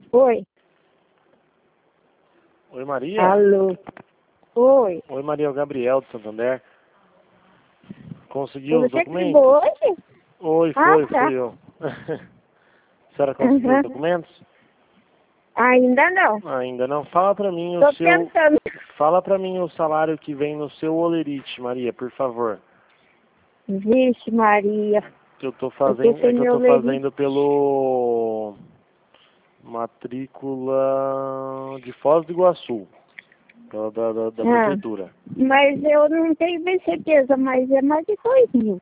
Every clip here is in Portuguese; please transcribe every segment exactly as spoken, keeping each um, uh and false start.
Oi. Oi, Maria. Alô. Oi. Oi, Maria, é o Gabriel do Santander. Conseguiu os Você que documentos? ligou hoje? Oi, Ah, foi, tá. fui eu. A senhora conseguiu os Uhum. documentos? Ainda não. Ainda não. Fala pra mim o Tô seu... tentando. Fala pra mim o salário que vem no seu olerite, Maria, por favor. Vixe, Maria. Que eu tô Porque fazendo, é sem que eu meu tô leite. fazendo pelo matrícula de Foz do Iguaçu, da, da, da, da Ah, prefeitura. mas eu não tenho bem certeza, mas é mais de dois mil.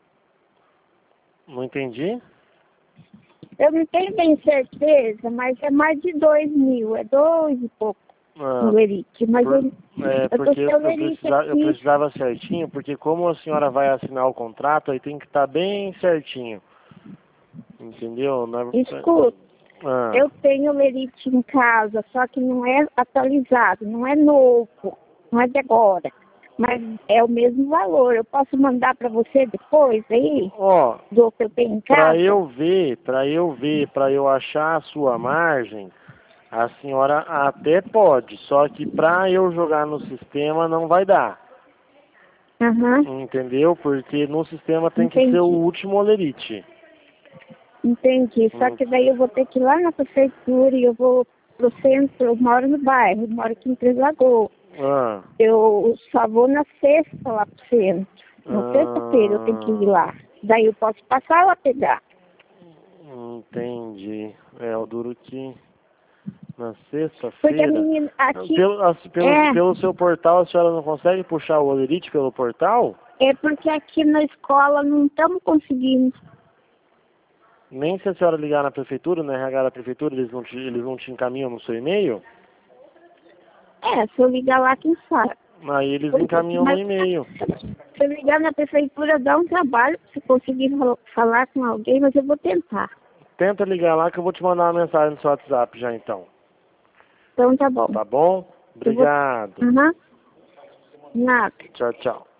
Não entendi? Eu não tenho bem certeza, mas é mais de dois mil. É dois e pouco Ah, no lerite. Mas por, eu, é, eu tô porque sem eu, o lerite precisa, eu aqui. precisava certinho, porque como a senhora vai assinar o contrato, aí tem que estar bem certinho. Entendeu? Na, Escuta. ah, Eu tenho lerite em casa, só que não é atualizado, não é novo, não é de agora. Mas é o mesmo valor. Eu posso mandar para você depois aí, ó, do que eu tenho em para casa? eu ver, para eu ver, para eu achar a sua margem, a senhora até pode, só que para eu jogar no sistema não vai dar. Aham, Entendeu? Porque no sistema tem que ser o entendi. último olerite. Entendi. Só Hum, que daí eu vou ter que ir lá na prefeitura e eu vou pro centro, eu moro no bairro, eu moro aqui em Três Lagoas. Ah, Eu só vou na sexta lá pro centro. Na sexta-feira eu tenho que ir ah, lá. Daí eu posso passar lá pegar. entendi. É, o duro que na Porque a sexta-feira. menina aqui Pelo, as- pelo, é, pelo seu portal, a senhora não consegue puxar o olerite pelo portal? é porque aqui na escola não estamos conseguindo. Nem se a senhora ligar na prefeitura, na R H da prefeitura, eles não te, eles não te encaminham no seu e-mail? É, se eu ligar lá, quem sabe? Aí eles Porque, encaminham no mas e-mail. se eu ligar na prefeitura dá um trabalho se conseguir fal- falar com alguém, mas eu vou tentar. Tenta ligar lá que eu vou te mandar uma mensagem no seu WhatsApp já então. Então tá bom. Tá bom? Eu vou. Obrigado. Aham. Nada. Tchau, tchau.